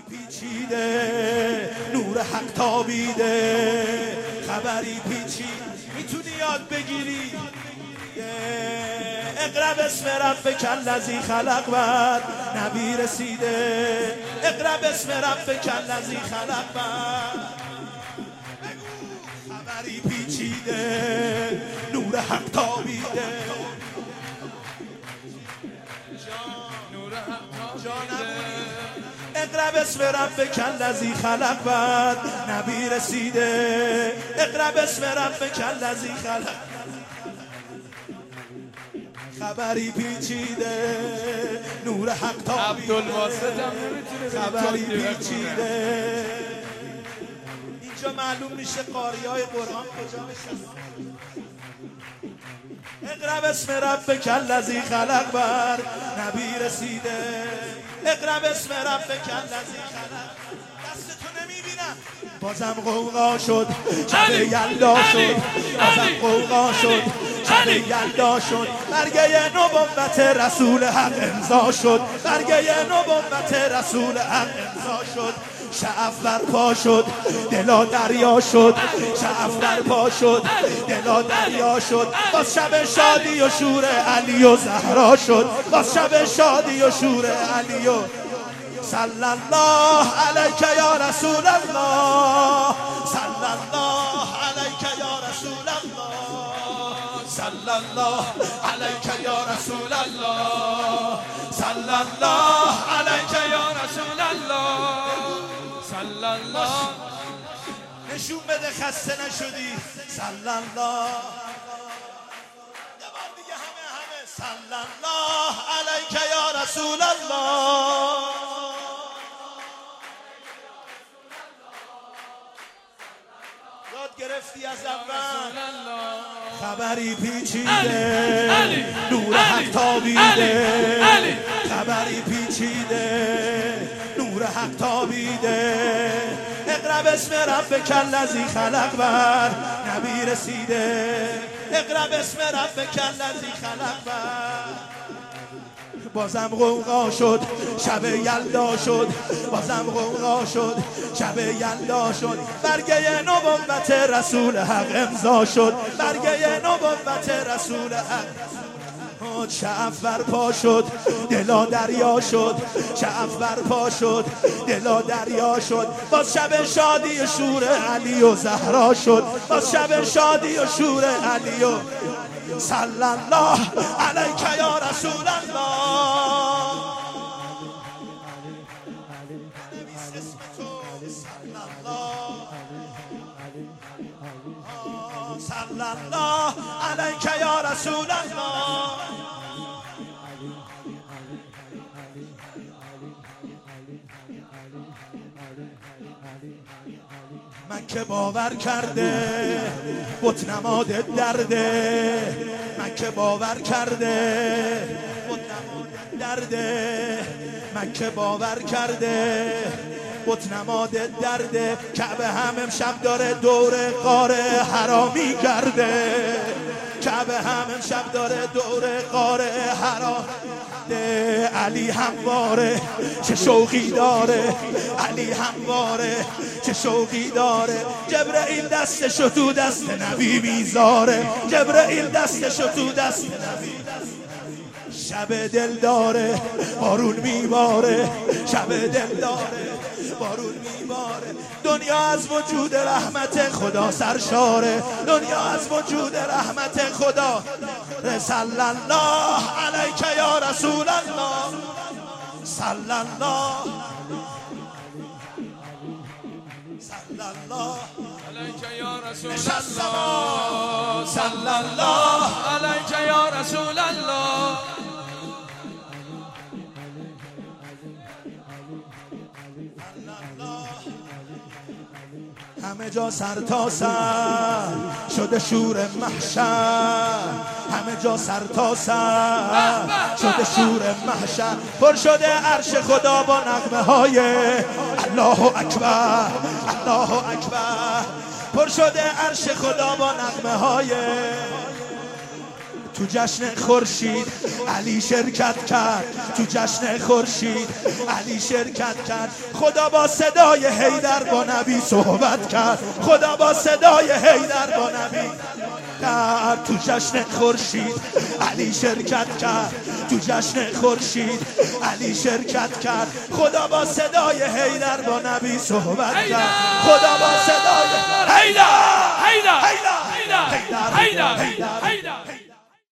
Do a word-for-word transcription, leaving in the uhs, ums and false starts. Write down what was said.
پیچیده نور حق تابیده، خبری پیچیده میتونی یاد بگیری. اقرا باسم ربک الذی خلق بعد نبی رسیده. اقرا باسم ربک الذی خلق بعد خبری پیچیده نور حق تابیده. اقرا باسم ربک الذی خلق بعد نبی رسیده. اقرا باسم ربک الذی خلق خبری پیچیده نور حق تابیده. خبری پیچیده. اینجا معلوم میشه قاریای قرآن کجا نشستن. اقرا باسم ربک الذی خلق بر نبی رسیده. اقرا باسم ربک الذی خلق. دستتو نمیبینم. بازم قوقا شد شب یلدا شد. بازم قوقا شد شب یلدا شد. برگه نبوت رسول حق امضا شد. برگه نبوت رسول حق امضا شد. شعف برپا شد دلا دریا شد. شعف برپا شد دلا دریا شد. باز شب شادی و شور علی و زهرا شد. باز شب شادی و شور علی و صلی الله علیک یا رسول الله. صلی الله علیک یا رسول الله. صلی الله علیک یا رسول الله. صلی الله علیک یا رسول الله. صلی الله. نشون بده خسته نشدی. صلی الله. دوباره دیگه همه همه. صلی الله علیک یا رسول الله. یاد گرفتی از اول. خبری پیچیده نور حق تابیده. خبری پیچیده نور حق تابیده. اقرا باسم ربک الذی خلق بر نبی رسیده. اقرا باسم ربک الذی خلق بر. بازم قوقا شد شب یلدا شد. بازم قوقا شد شب یلدا شد. برگه نبوت رسول حق امضا شد. برگه نبوت رسول حق. شعف برپا شد دلا دریا شد. شعف برپا شد دلا دریا شد. باز شب شادی و شور علی و زهرا شد. باز شب شادی و شور علی و صلی الله علیک یا رسول الله. صلی الله علیک یا رسول الله. من که باور کرده بت نماد درده. من که باور کرده بت نماد درده. من که باور کرده بت نماد درده. کعبه هم امشب داره دور غار حرامی کرده. کعبه هم امشب داره دور غار حرام. علی همواره چه شوقی داره. علی همواره چه شوقی داره. جبرئیل دستشو تو دست نبی میذاره. جبرئیل دستشو تو دست نبی. شب دل داره بارون میباره. شب دل داره بارون میباره. دنیا از وجود رحمت خدا سرشاره. دنیا از وجود رحمت خدا. صلی الله علیک یا رسول الله. صلی الله صلی الله علیک یا رسول الله. صلی الله علیک یا رسول الله. همه جا سر تا سر شده شور محشر. همه جا سر تا سر شده شور محشر. پر شده عرش خدا با نغمه های الله اکبر الله اکبر. پر شده عرش خدا با نغمه های تو جشن خورشید علی شرکت کرد، تو جشن خورشید علی شرکت کرد. خدا با صدای حیدر با نبی صحبت کرد، خدا با صدای حیدر با نبی کرد. تو جشن خورشید علی شرکت کرد، تو جشن خورشید علی شرکت کرد. خدا با صدای حیدر با نبی صحبت کرد، خدا با صدای حیدر حیدر حیدر حیدر حیدر حیدر حیدر